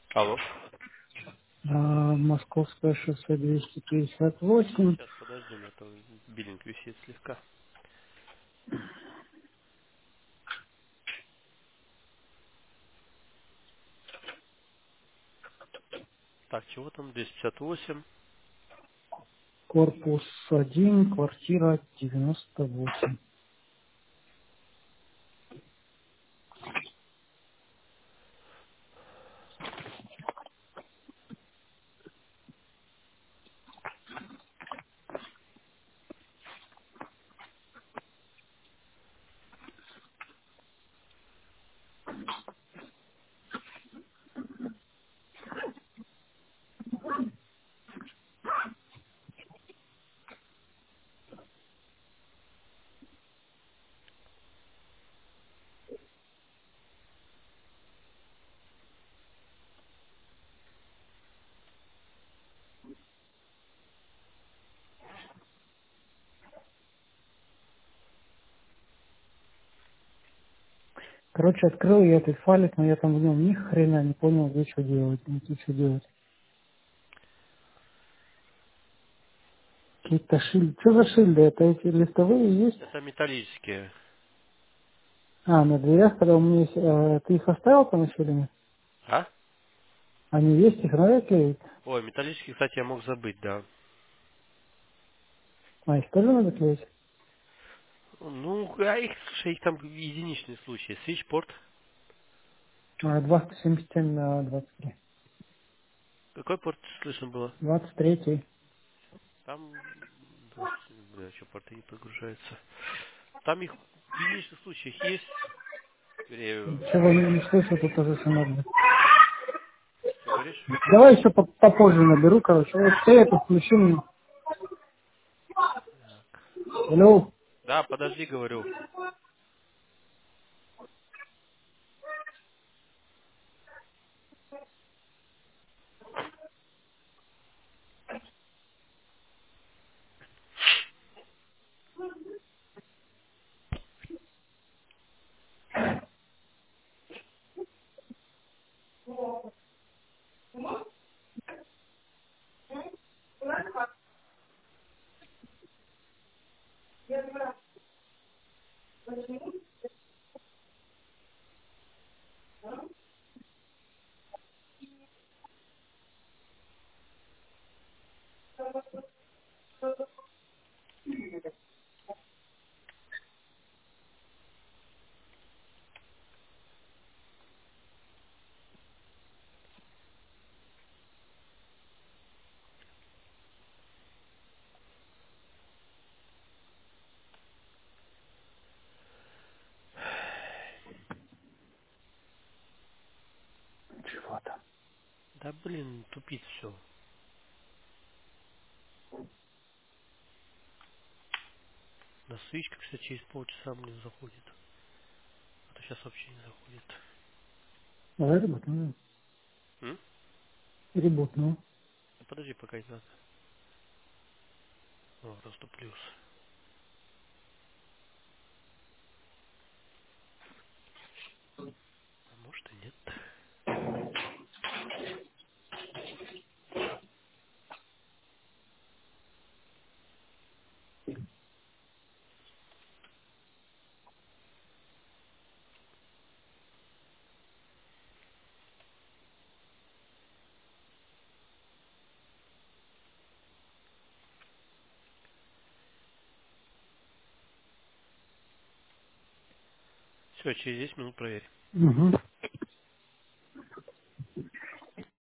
Алло. Московское шоссе 258. Сейчас, подожди, у меня там биллинг висит слегка. Так, чего там? 258. Корпус 1, квартира 98. Короче, открыл я этот файлик, но я там в нем ни хрена не понял, где что делать, где что делать. Какие-то шильды. Что за шильды? Это эти листовые есть? Это металлические. А, на дверях, когда у меня есть... ты их оставил там еще или нет? А? Они есть, их надо клеить? Ой, металлические, кстати, я мог забыть, да. А, их тоже надо клеить? Ну, а их, слушай, их там единичные случаи. Свитчпорт. 277 на 23. Какой порт слышно было? 23. Там... 20, бля, что порты не прогружаются. Там их в единичных случаях есть. Вернее, Чего не слышу, тут тоже все надо. что говоришь? Давай еще попозже наберу, короче. Вот ты это включи мне. Алло. Да, подожди, говорю. Чего там? Да блин, тупит все. На свечка, кстати, через полчаса мне заходит. А то сейчас вообще не заходит. Давай ребутну. М? Ребутну. Да подожди, пока не надо. О, просто плюс. А может и нет. Все, через 10 минут проверь. Угу.